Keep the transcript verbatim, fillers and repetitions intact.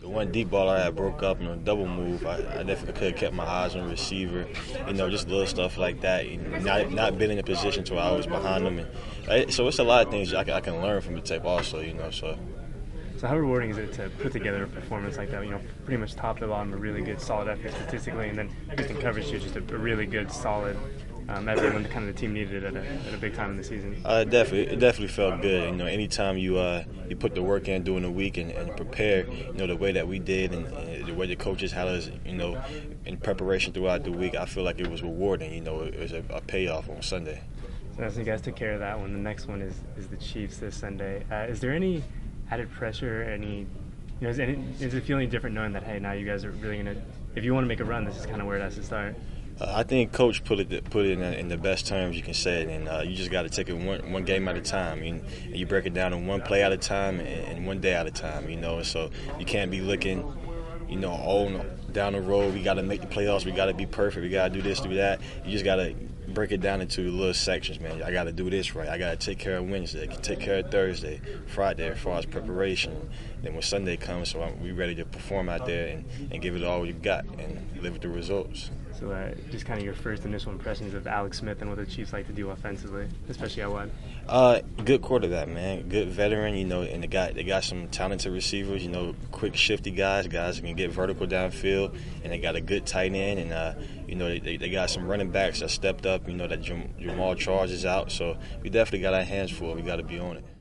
The one deep ball I had broke up in a double move, I, I definitely could have kept my eyes on the receiver. You know, just little stuff like that. Not not been in a position to where I was behind them. And, uh, so it's a lot of things I can, I can learn from the tape also, you know. So. So how rewarding is it to put together a performance like that? You know, pretty much top to bottom, a really good, solid effort statistically, and then just in coverage, too, just a, a really good, solid um, effort when the, kind of the team needed it at a, at a big time in the season. Uh, definitely, it definitely felt good. You know, anytime you uh, you put the work in during the week and, and prepare, you know, the way that we did and, and the way the coaches had us, you know, in preparation throughout the week, I feel like it was rewarding. You know, it was a, a payoff on Sunday. So as you guys took care of that one, the next one is is the Chiefs this Sunday. Uh, is there any added pressure, any, you know, is, any, is it feeling different knowing that, hey, now you guys are really going to, if you want to make a run, this is kind of where it has to start? Uh, I think Coach put it put it in, in the best terms you can say it, and uh, you just got to take it one one game at a time. You, you break it down in one play at a time and, and one day at a time, you know. So you can't be looking, you know, all down the road. We got to make the playoffs. We got to be perfect. We got to do this, do that. You just got to break it down into little sections, man. I got to do this right. I got to take care of Wednesday, take care of Thursday, Friday, as far as preparation. Then when Sunday comes, so I'm, we ready to perform out there and, and give it all we've got and live with the results. So uh, just kind of your first initial impressions of Alex Smith and what the Chiefs like to do offensively, especially out wide? Uh, good quarterback, man. Good veteran, you know, and they got they got some talented receivers, you know, quick, shifty guys, guys who can get vertical downfield, and they got a good tight end, and uh, you know, they, they got some running backs that stepped up. You know, that Jam- Jamal Charles is out, so we definitely got our hands full. We got to be on it.